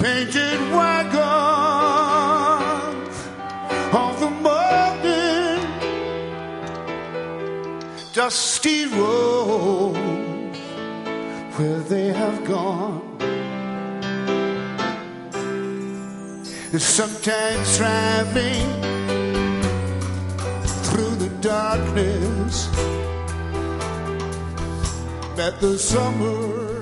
painted wagons on the morning dusty road where they have gone. Sometimes driving through the darkness at the summer